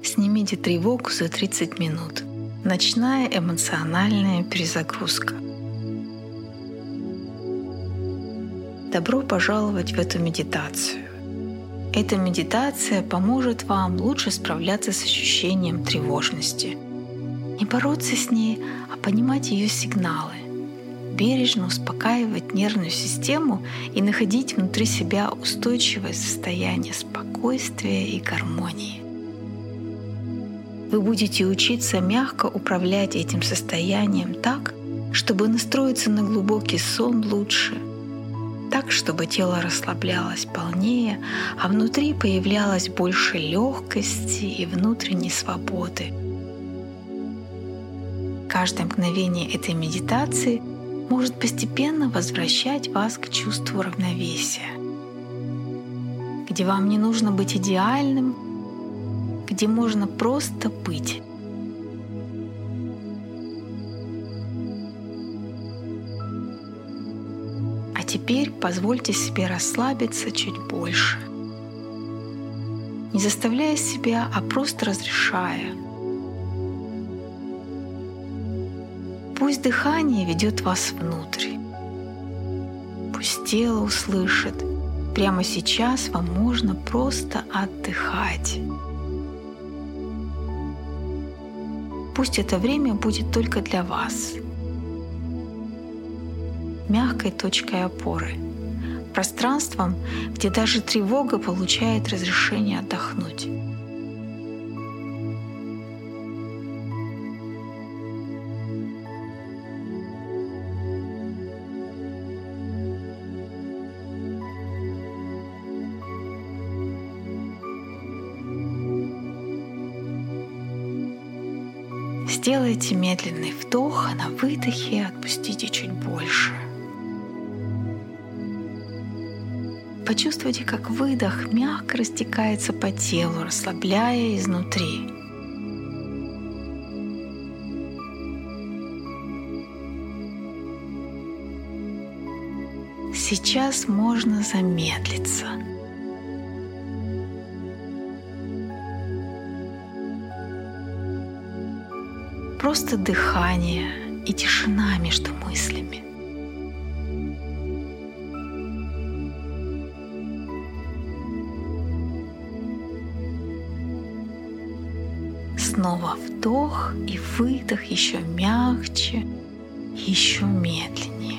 Снимите тревогу за 30 минут. Ночная эмоциональная перезагрузка. Добро пожаловать в эту медитацию. Эта медитация поможет вам лучше справляться с ощущением тревожности. Не бороться с ней, а понимать ее сигналы. Бережно успокаивать нервную систему и находить внутри себя устойчивое состояние спокойствия и гармонии. Вы будете учиться мягко управлять этим состоянием так, чтобы настроиться на глубокий сон лучше, так, чтобы тело расслаблялось полнее, а внутри появлялось больше легкости и внутренней свободы. Каждое мгновение этой медитации может постепенно возвращать вас к чувству равновесия, где вам не нужно быть идеальным, где можно просто быть. А теперь позвольте себе расслабиться чуть больше, не заставляя себя, а просто разрешая. Пусть дыхание ведет вас внутрь. Пусть тело услышит. Прямо сейчас вам можно просто отдыхать. Пусть это время будет только для вас. Мягкой точкой опоры. Пространством, где даже тревога получает разрешение отдохнуть. Сделайте медленный вдох, а на выдохе отпустите чуть больше. Почувствуйте, как выдох мягко растекается по телу, расслабляя изнутри. Сейчас можно замедлиться. Просто дыхание и тишина между мыслями. Снова вдох и выдох еще мягче, еще медленнее.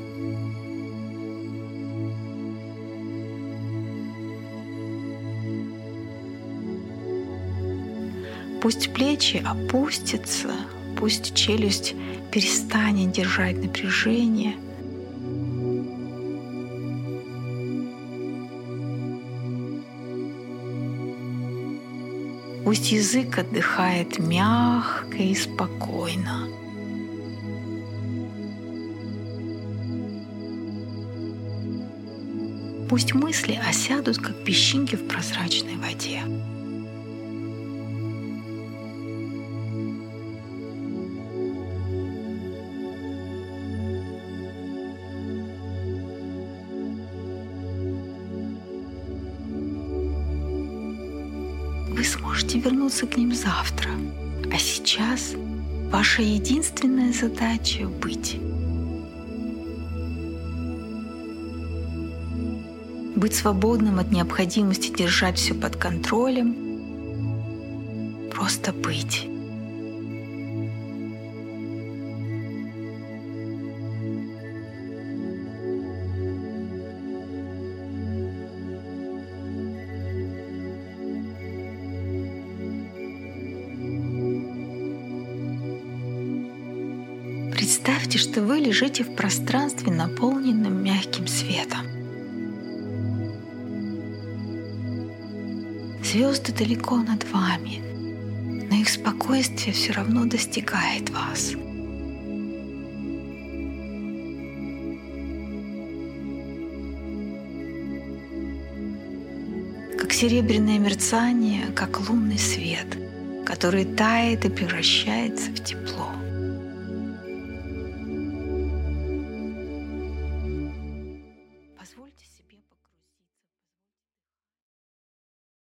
Пусть плечи опустятся, пусть челюсть перестанет держать напряжение. Пусть язык отдыхает мягко и спокойно. Пусть мысли осядут, как песчинки в прозрачной воде. Вы сможете вернуться к ним завтра. А сейчас ваша единственная задача — быть. Быть свободным от необходимости держать все под контролем. Просто быть. Представьте, что вы лежите в пространстве, наполненном мягким светом. Звезды далеко над вами, но их спокойствие все равно достигает вас. Как серебряное мерцание, как лунный свет, который тает и превращается в тепло.